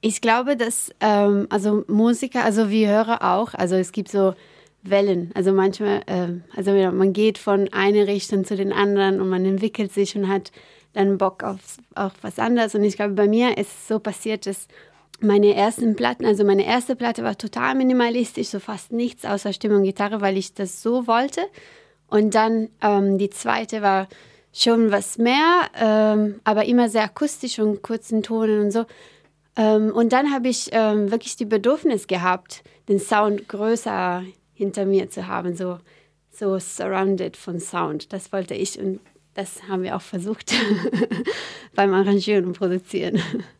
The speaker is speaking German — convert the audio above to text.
Ich glaube, dass also Musiker, also wie Hörer auch, also es gibt so Wellen. Also manchmal, also ja, man geht von einer Richtung zu den anderen und man entwickelt sich und hat dann Bock auf was anderes. Und ich glaube, bei mir ist es so passiert, dass meine ersten Platten, also meine erste Platte war total minimalistisch, so fast nichts außer Stimme und Gitarre, weil ich das so wollte. Und dann die zweite war schon was mehr, aber immer sehr akustisch und kurzen Tonen und so. Und dann habe ich wirklich die Bedürfnis gehabt, den Sound größer hinter mir zu haben, so surrounded von Sound. Das wollte ich und das haben wir auch versucht beim Arrangieren und Produzieren.